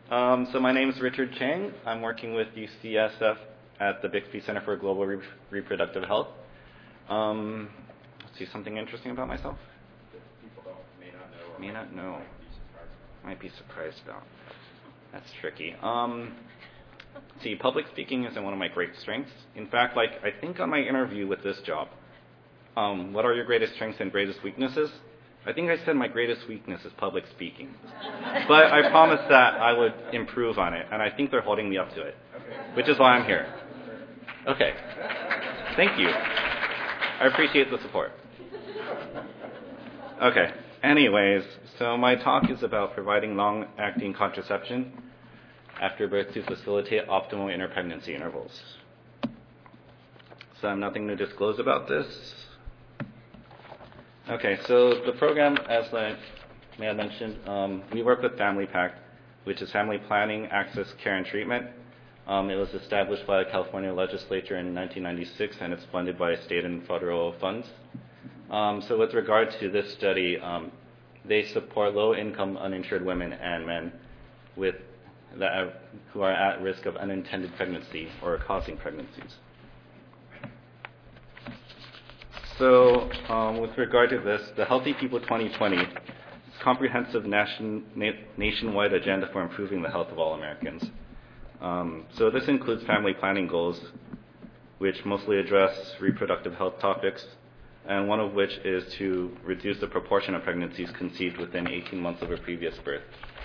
So my name is Richard Chang. I'm working with UCSF at the Bixby Center for Global Reproductive Health. Let's see, something interesting about myself? That people may not know. Might be surprised about. That's tricky. See, public speaking isn't one of my great strengths. In fact, I think on my interview with this job, what are your greatest strengths and greatest weaknesses? I think I said my greatest weakness is public speaking. But I promised that I would improve on it, and I think they're holding me up to it, which is why I'm here. Okay. Thank you. I appreciate the support. Okay. Anyways, so my talk is about providing long-acting contraception after birth to facilitate optimal interpregnancy intervals. So I have nothing to disclose about this. Okay, so the program, as I may have mentioned, we work with Family Pact, which is Family Planning, Access, Care, and Treatment. It was established by the California legislature in 1996, and it's funded by state and federal funds. So with regard to this study, they support low-income uninsured women and men who are at risk of unintended pregnancy or causing pregnancies. So with regard to this, the Healthy People 2020 is a comprehensive nationwide agenda for improving the health of all Americans. So this includes family planning goals, which mostly address reproductive health topics, and one of which is to reduce the proportion of pregnancies conceived within 18 months of a previous birth.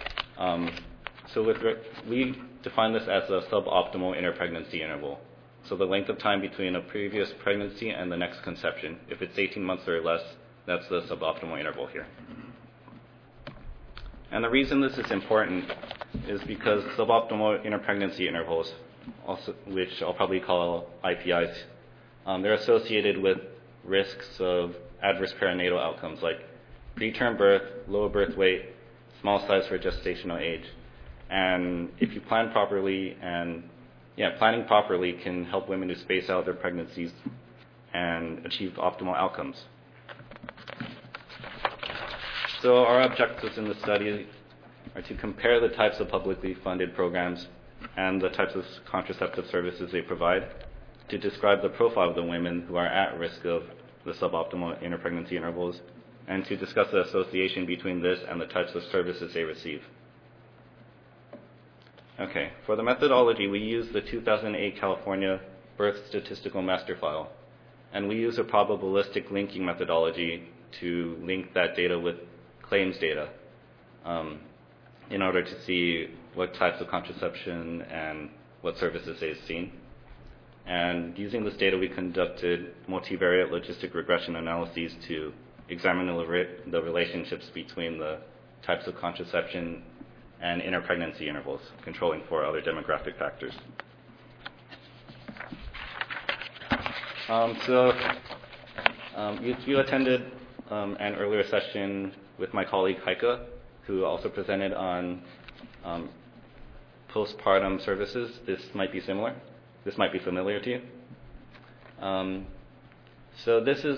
So we define this as a suboptimal interpregnancy interval. So the length of time between a previous pregnancy and the next conception. If it's 18 months or less, that's the suboptimal interval here. And the reason this is important is because suboptimal interpregnancy intervals, also, which I'll probably call IPIs, they're associated with risks of adverse perinatal outcomes like preterm birth, low birth weight, small size for gestational age. And if you plan properly planning properly can help women to space out their pregnancies and achieve optimal outcomes. So our objectives in the study are to compare the types of publicly funded programs and the types of contraceptive services they provide, to describe the profile of the women who are at risk of the suboptimal interpregnancy intervals, and to discuss the association between this and the types of services they receive. Okay, for the methodology, we use the 2008 California Birth Statistical Master File, and we use a probabilistic linking methodology to link that data with claims data in order to see what types of contraception and what services they've seen. And using this data, we conducted multivariate logistic regression analyses to examine the relationships between the types of contraception and interpregnancy intervals, controlling for other demographic factors. You attended an earlier session with my colleague Heike, who also presented on postpartum services. This might be similar. This might be familiar to you. So this is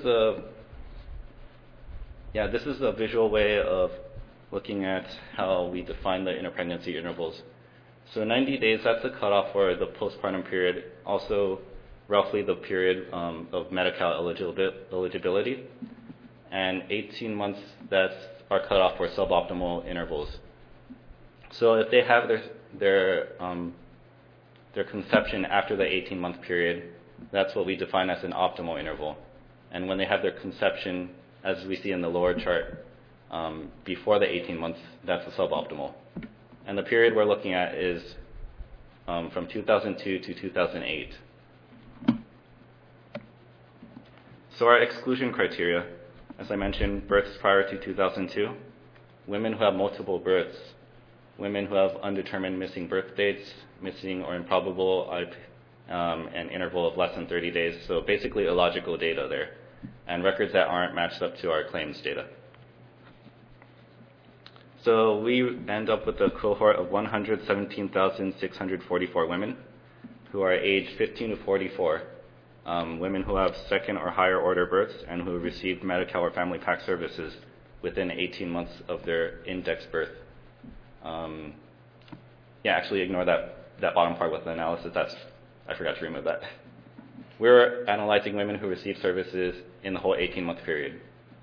a visual way of looking at how we define the interpregnancy intervals. So 90 days, that's the cutoff for the postpartum period, also roughly the period of Medi-Cal eligibility. And 18 months, that's our cutoff for suboptimal intervals. So if they have their conception after the 18-month period, that's what we define as an optimal interval. And when they have their conception, as we see in the lower chart, before the 18 months, that's a suboptimal. And the period we're looking at is from 2002 to 2008. So our exclusion criteria, as I mentioned, births prior to 2002, women who have multiple births, women who have undetermined missing birth dates, missing or improbable, an interval of less than 30 days. So basically illogical data there, and records that aren't matched up to our claims data. So we end up with a cohort of 117,644 women who are aged 15 to 44, women who have second or higher order births and who received Medi-Cal or Family Pack services within 18 months of their index birth. actually ignore that bottom part with the analysis. I forgot to remove that. We're analyzing women who received services in the whole 18-month period.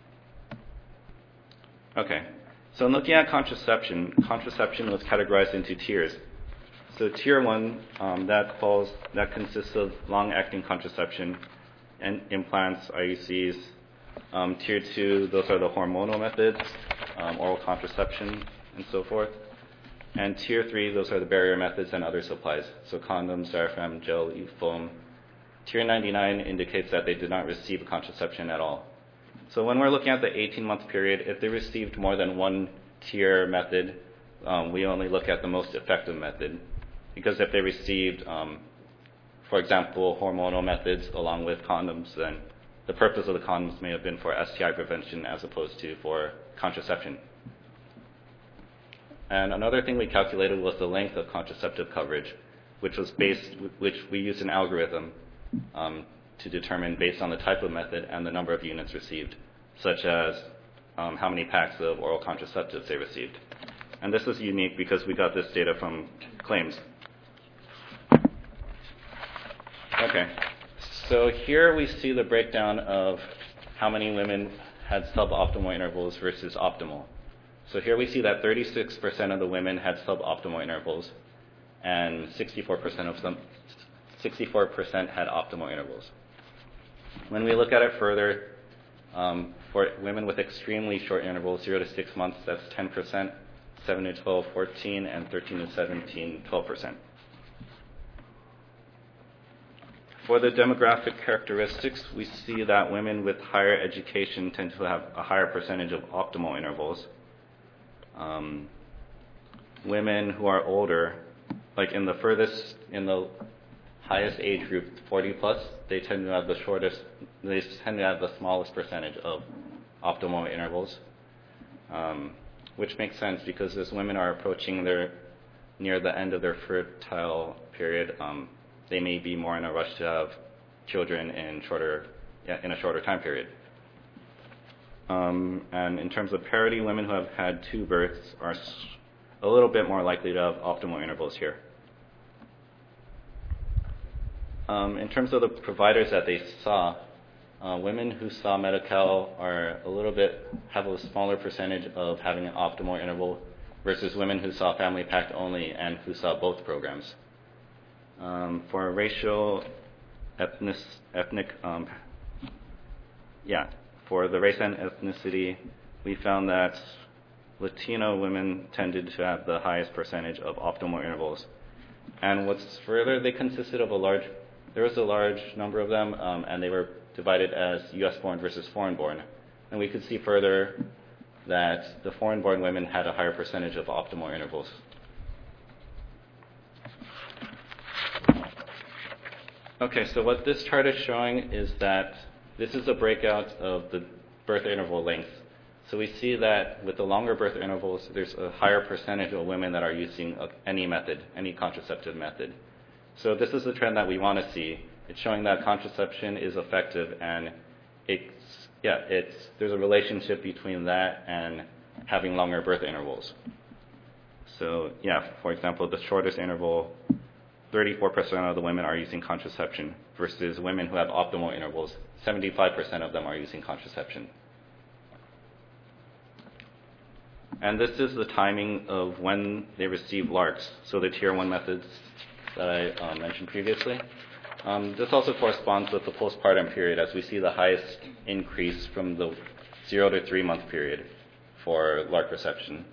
Okay, so in looking at contraception was categorized into tiers. So tier 1, that consists of long-acting contraception and implants, IUCs. Tier 2, those are the hormonal methods, oral contraception, and so forth. And tier 3, those are the barrier methods and other supplies, so condoms, diaphragm, gel, foam. Tier 99 indicates that they did not receive contraception at all. So when we're looking at the 18-month period, if they received more than one tier method, we only look at the most effective method. Because if they received, for example, hormonal methods along with condoms, then the purpose of the condoms may have been for STI prevention as opposed to for contraception. And another thing we calculated was the length of contraceptive coverage, which we used an algorithm to determine based on the type of method and the number of units received, such as how many packs of oral contraceptives they received. And this is unique because we got this data from claims. Okay, so here we see the breakdown of how many women had suboptimal intervals versus optimal. So here we see that 36% of the women had suboptimal intervals, and 64% had optimal intervals. When we look at it further, for women with extremely short intervals, 0 to 6 months, that's 10%, 7 to 12, 14, and 13 to 17, 12%. For the demographic characteristics, we see that women with higher education tend to have a higher percentage of optimal intervals. Women who are older, like in the highest age group, 40 plus, they tend to have the smallest percentage of optimal intervals, which makes sense because as women are approaching near the end of their fertile period, they may be more in a rush to have children in a shorter time period. And in terms of parity, women who have had 2 births are a little bit more likely to have optimal intervals here. In terms of the providers that they saw, women who saw Medi-Cal have a smaller percentage of having an optimal interval versus women who saw Family Pact only and who saw both programs. For racial, for the race and ethnicity, we found that Latino women tended to have the highest percentage of optimal intervals. And what's further, they consisted of there was a large number of them, and they were divided as U.S.-born versus foreign-born. And we could see further that the foreign-born women had a higher percentage of optimal intervals. Okay, so what this chart is showing is that this is a breakout of the birth interval length. So we see that with the longer birth intervals, there's a higher percentage of women that are using any contraceptive method. So this is the trend that we want to see. It's showing that contraception is effective, and there's a relationship between that and having longer birth intervals. So for example, the shortest interval, 34% of the women are using contraception versus women who have optimal intervals, 75% of them are using contraception. And this is the timing of when they receive LARCs, so the tier 1 methods that I mentioned previously. This also corresponds with the postpartum period, as we see the highest increase from the 0 to 3 month period for LARC reception.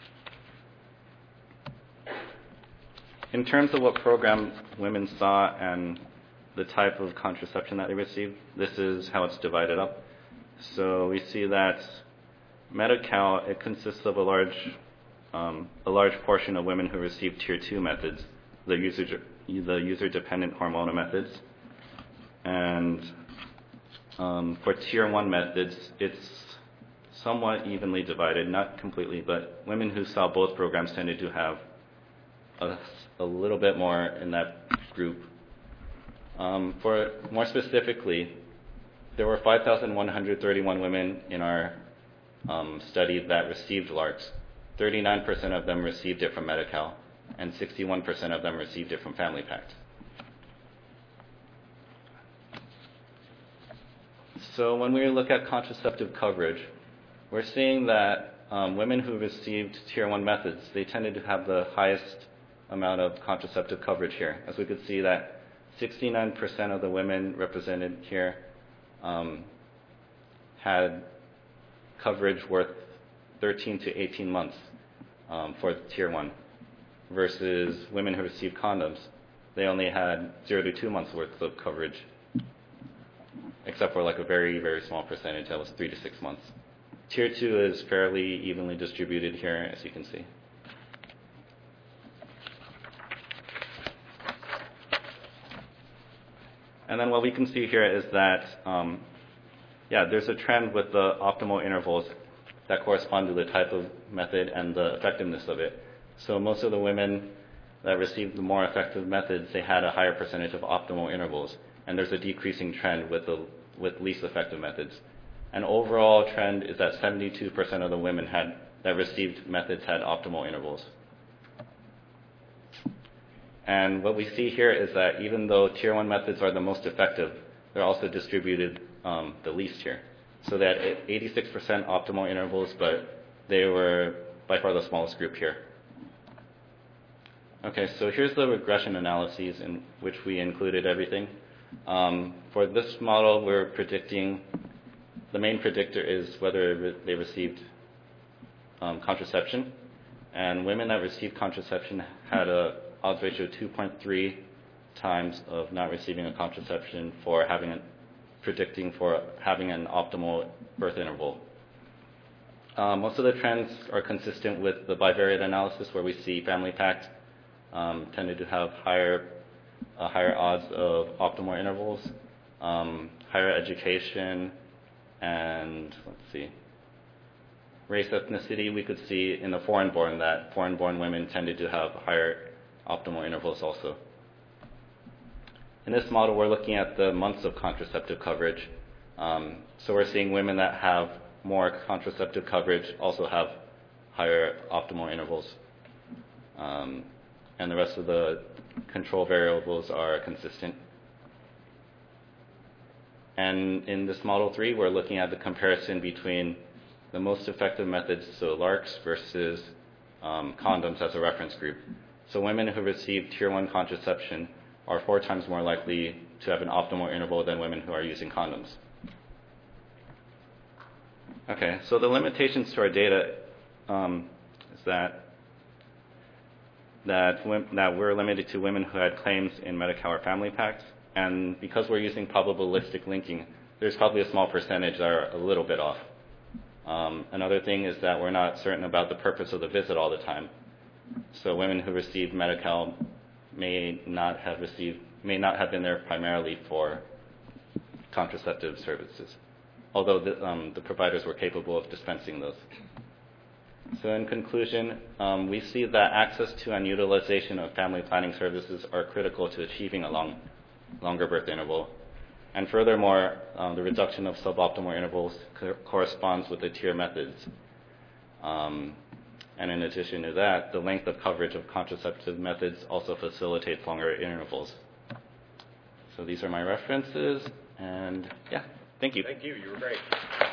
In terms of what program women saw and the type of contraception that they received, this is how it's divided up. So we see that Medi-Cal, it consists of a large portion of women who receive tier 2 methods, the user-dependent hormonal methods. And for tier 1 methods, it's somewhat evenly divided, not completely, but women who saw both programs tended to have a little bit more in that group. For more specifically, there were 5,131 women in our study that received LARCs. 39% of them received it from Medi-Cal, and 61% of them received it from family packs. So when we look at contraceptive coverage, we're seeing that women who received Tier 1 methods, they tended to have the highest amount of contraceptive coverage here. As we could see that 69% of the women represented here had coverage worth 13 to 18 months for Tier 1, versus women who received condoms, they only had 0 to 2 months worth of coverage, except for like a very, very small percentage that was 3 to 6 months. Tier 2 is fairly evenly distributed here, as you can see. And then what we can see here is that, there's a trend with the optimal intervals that correspond to the type of method and the effectiveness of it. So most of the women that received the more effective methods, they had a higher percentage of optimal intervals. And there's a decreasing trend with least effective methods. An overall trend is that 72% of the women that received methods had optimal intervals. And what we see here is that even though Tier 1 methods are the most effective, they're also distributed the least here. So they had 86% optimal intervals, but they were by far the smallest group here. Okay, so here's the regression analyses in which we included everything. For this model, we're predicting, the main predictor is whether they received contraception. And women that received contraception had a odds ratio of 2.3 times of not receiving a contraception for predicting for having an optimal birth interval. Most of the trends are consistent with the bivariate analysis, where we see family packs tended to have higher odds of optimal intervals, higher education, and race ethnicity. We could see in the foreign-born that foreign-born women tended to have higher optimal intervals also. In this model, we're looking at the months of contraceptive coverage. So we're seeing women that have more contraceptive coverage also have higher optimal intervals. And the rest of the control variables are consistent. And in this Model 3, we're looking at the comparison between the most effective methods, so LARCs, versus condoms as a reference group. So women who receive Tier 1 contraception are 4 times more likely to have an optimal interval than women who are using condoms. Okay, so the limitations to our data is that we're limited to women who had claims in Medi-Cal or family packs, and because we're using probabilistic linking, there's probably a small percentage that are a little bit off. Another thing is that we're not certain about the purpose of the visit all the time. So women who received Medi-Cal may not have been there primarily for contraceptive services, although the providers were capable of dispensing those. So in conclusion, we see that access to and utilization of family planning services are critical to achieving a longer birth interval. And furthermore, the reduction of suboptimal intervals corresponds with the tier methods. And in addition to that, the length of coverage of contraceptive methods also facilitates longer intervals. So these are my references, and yeah, thank you. Thank you. You were great.